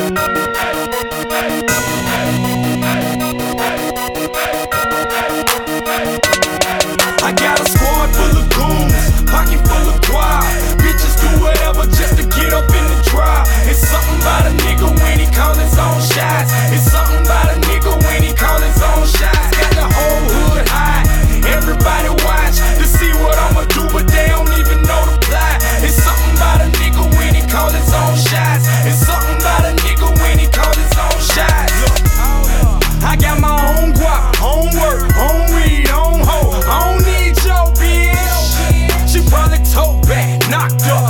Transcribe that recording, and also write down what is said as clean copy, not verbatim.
I got a squad full of goons, pocket full of guap. Bitches do whatever just to get up in the drive. It's something about a nigga when he call his own shots. It's something about a nigga when he call his own shots. Got the whole hood high, everybody watch to see what I'ma do, but they don't even know the plot. It's something about a nigga when he call his own shots. It's something about a nigga when he call his own shots. I got my own guap, homework, home weed, home hoe. I don't need your bitch. She probably tote back, knocked up.